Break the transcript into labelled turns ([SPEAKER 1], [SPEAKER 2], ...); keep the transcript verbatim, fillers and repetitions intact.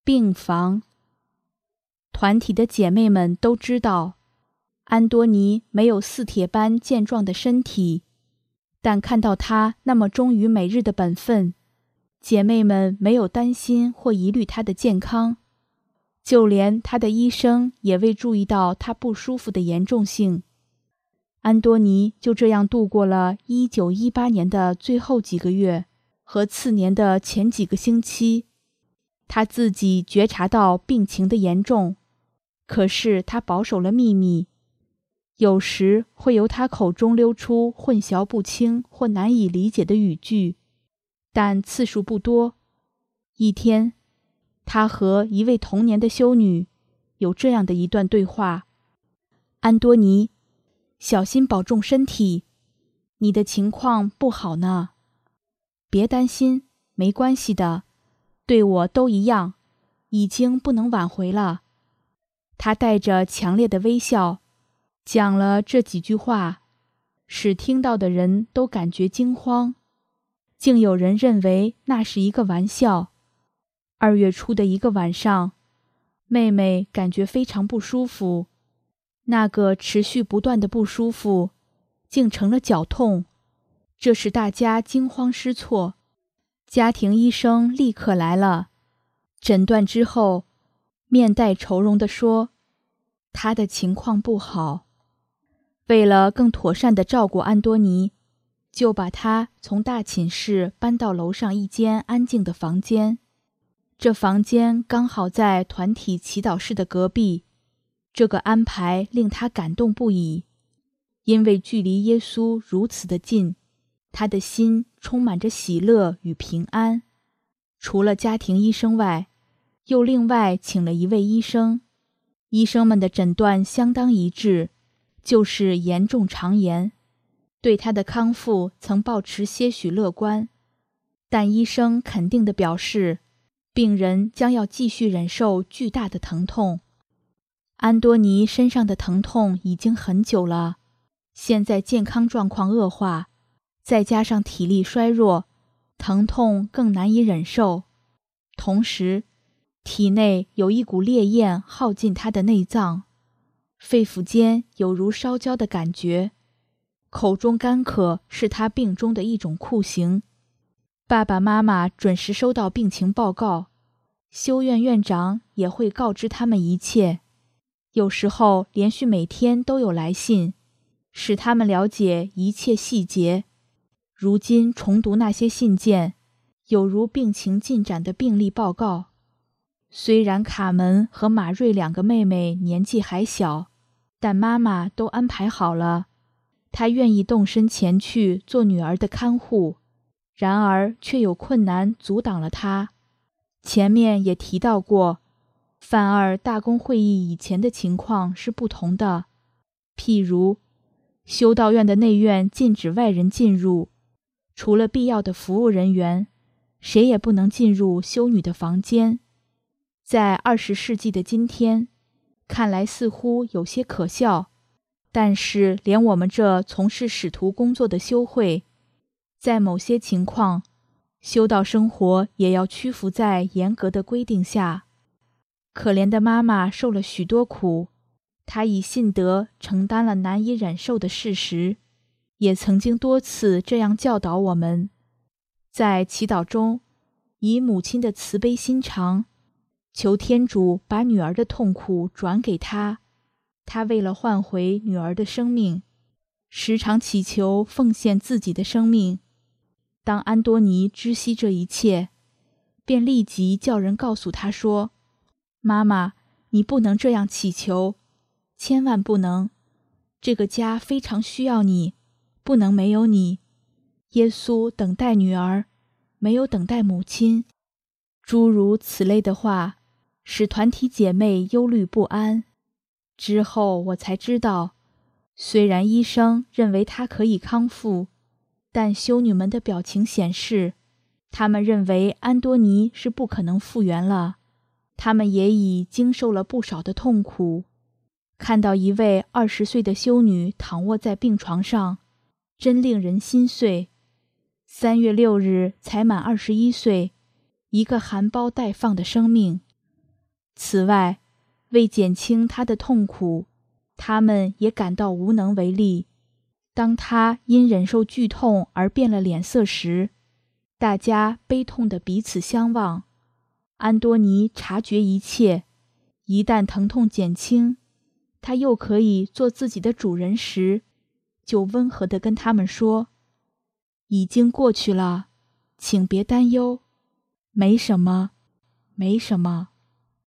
[SPEAKER 1] 病房。团体的姐妹们都知道，安多尼没有似铁般健壮的身体，但看到他那么忠于每日的本分，姐妹们没有担心或疑虑他的健康，就连他的医生也未注意到他不舒服的严重性。安多尼就这样度过了一九一八年的最后几个月和次年的前几个星期。他自己觉察到病情的严重，可是他保守了秘密，有时会由他口中溜出混淆不清或难以理解的语句，但次数不多。一天，他和一位童年的修女有这样的一段对话：安多尼，小心保重身体，你的情况不好呢。别担心，没关系的，对我都一样，已经不能挽回了。他带着强烈的微笑讲了这几句话，使听到的人都感觉惊慌，竟有人认为那是一个玩笑。二月初的一个晚上，妹妹感觉非常不舒服，那个持续不断的不舒服竟成了绞痛，这使大家惊慌失措。家庭医生立刻来了，诊断之后，面带愁容地说，他的情况不好。为了更妥善地照顾安多尼，就把他从大寝室搬到楼上一间安静的房间。这房间刚好在团体祈祷室的隔壁，这个安排令他感动不已，因为距离耶稣如此的近，他的心充满着喜乐与平安。除了家庭医生外，又另外请了一位医生，医生们的诊断相当一致，就是严重肠炎，对他的康复曾抱持些许乐观，但医生肯定地表示，病人将要继续忍受巨大的疼痛。安多尼身上的疼痛已经很久了，现在健康状况恶化，再加上体力衰弱，疼痛更难以忍受。同时，体内有一股烈焰耗尽他的内脏，肺腑间有如烧焦的感觉，口中干渴是他病中的一种酷刑。爸爸妈妈准时收到病情报告，修院院长也会告知他们一切，有时候连续每天都有来信，使他们了解一切细节。如今重读那些信件，有如病情进展的病历报告。虽然卡门和马瑞两个妹妹年纪还小，但妈妈都安排好了，她愿意动身前去做女儿的看护，然而却有困难阻挡了她。前面也提到过，范二大公会议以前的情况是不同的，譬如修道院的内院禁止外人进入，除了必要的服务人员，谁也不能进入修女的房间。在二十世纪的今天，看来似乎有些可笑，但是连我们这从事使徒工作的修会，在某些情况，修道生活也要屈服在严格的规定下。可怜的妈妈受了许多苦，她以信德承担了难以忍受的事实，也曾经多次这样教导我们。在祈祷中，以母亲的慈悲心肠，求天主把女儿的痛苦转给她。她为了换回女儿的生命，时常祈求奉献自己的生命。当安多尼知悉这一切，便立即叫人告诉他说，妈妈，你不能这样祈求，千万不能，这个家非常需要你，不能没有你。耶稣等待女儿，没有等待母亲。诸如此类的话，使团体姐妹忧虑不安。之后我才知道，虽然医生认为她可以康复，但修女们的表情显示，他们认为安多尼是不可能复原了。他们也已经受了不少的痛苦。看到一位二十岁的修女躺卧在病床上，真令人心碎。三月六日才满二十一岁，一个含苞待放的生命， 此外，为减轻他的痛苦，他们也感到无能为力。当他因忍受剧痛而变了脸色时，大家悲痛地彼此相望。安多尼察觉一切，一旦疼痛减轻，他又可以做自己的主人时，就温和地跟他们说：已经过去了，请别担忧，没什么，没什么。